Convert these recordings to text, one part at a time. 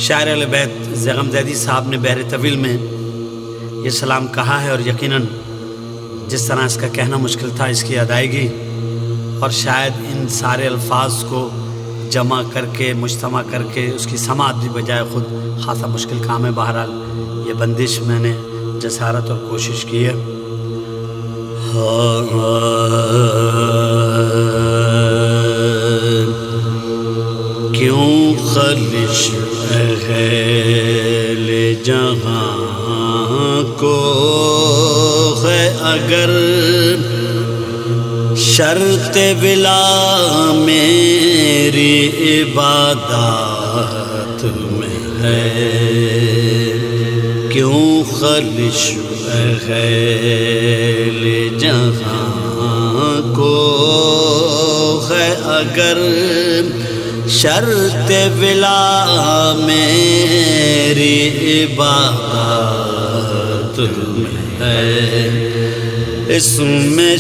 شاعر اہل بیت زیغم زیدی صاحب نے بحر طویل میں یہ سلام کہا ہے، اور یقیناً جس طرح اس کا کہنا مشکل تھا اس کی ادائیگی اور شاید ان سارے الفاظ کو جمع کر کے مجتمع کر کے اس کی سماعت بھی بجائے خود خاصا مشکل کام ہے۔ بہرحال یہ بندش میں نے جسارت اور کوشش کی ہے۔ کیوں خلش اہل جہاں کو ہے اگر شرط ولا میری عبادات میں ہے، کیوں خلش اہل جہاں کو ہے اگر شرط ولا میری عبادت میں ہے، اس میں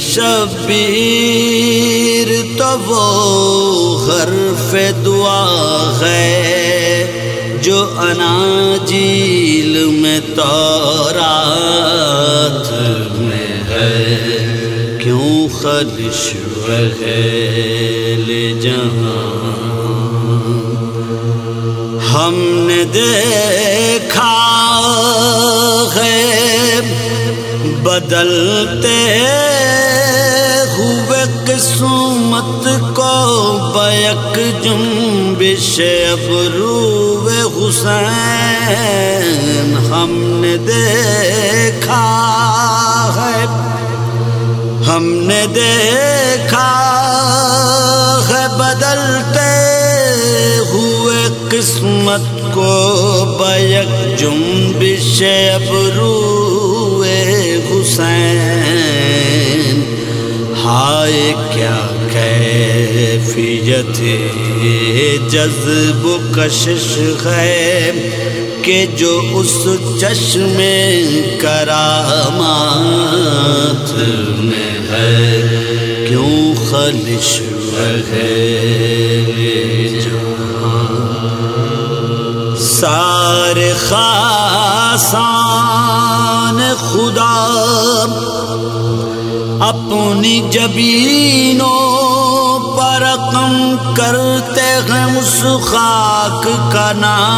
شبیر تو وہ حرف دعا ہے جو اناجیل میں تورات میں ہے، کیوں خلش اہل جہاں۔ ہم نے دیکھا ہے بدلتے ہوئے قسمت کو بیک جنبش ابرو حسین، ہم نے دیکھا ہے، ہم نے دیکھا ہے بدلتے ہوئے قسمت کو بیک جنبش ابرو حسین، ہائے کیا کیفیت جذب و کشش ہے کہ جو اس چشم کرامات میں ہے، کیوں خلش ہے جہاں۔ سارے خاصان خدا اپنی جبینوں پر رقم کرتے ہیں اس خاک کا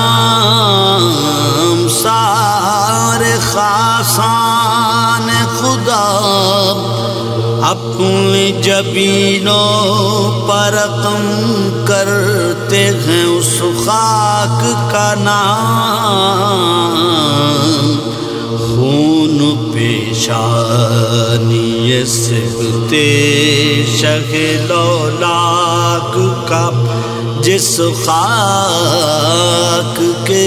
نام، سارے خاصان خدا اپنی جبینوں پر رقم کرتے ہیں اس خاک کا نام، خون پیشانی سبتے شہ لولاک کا جس خاک کے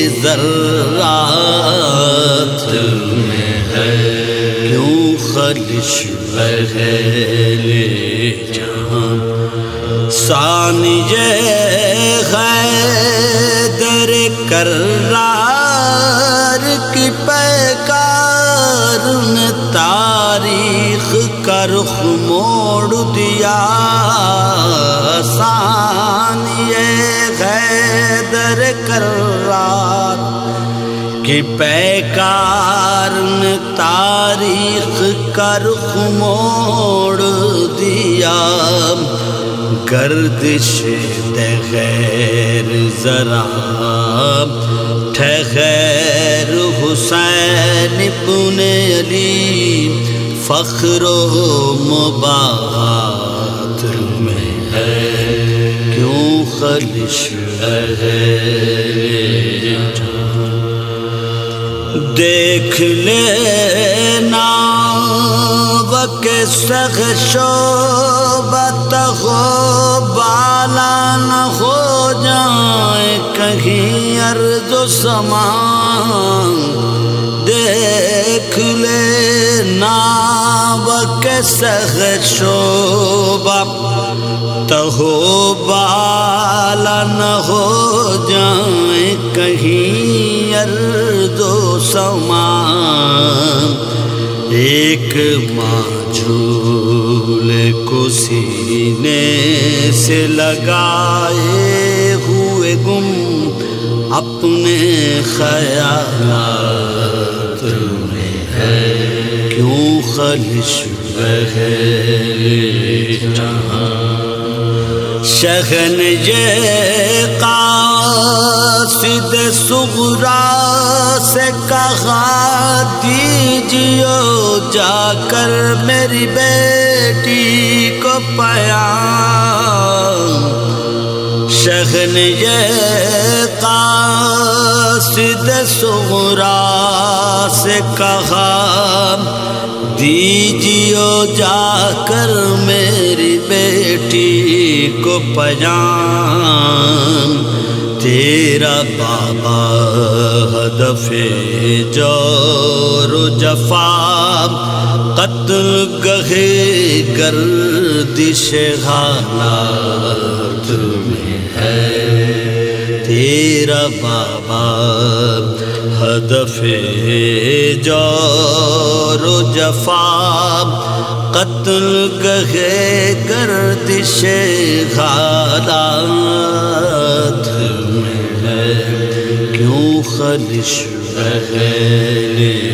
ذرات میں ہے، کیوں خلش اہل جہاں۔ ثانی حیدر کرار کی پیکار نے تاریخ کا رخ موڑ دیا، ثانی حیدر کرار کی پیکار نے تاریخ کا رخ موڑ دیا، گردش غیر ذرا ٹھہر حسین ابن علی فخر و مباحات میں ہے، کیوں خلش ہے جہاں۔ دیکھ لینا وکے سخ شوبت ہو بالا نہ ہو جائے کہیں ارض و سمان، دیکھ لینا وکے سخ شوبت ہو بالا نہ ہو جائے کہیں ارض و سمان، ایک معجول کو سینے سے لگائے ہوئے گم اپنے خیالات میں ہے کیوں خلش شہن یہ قاصد صغرا سے کہا دیجیو جا کر میری بیٹی کو پیام شہن یہ قاصد صغرا سے کہا دیجیو جا کر میری بیٹی کو پیام تیرا بابا ہدف جور و جفا قتل گہے گردش حالات میں ہے تیرا بابا ہدف جور و جفا قتل گہے گردش حالات میں ہے کیوں خلش رہے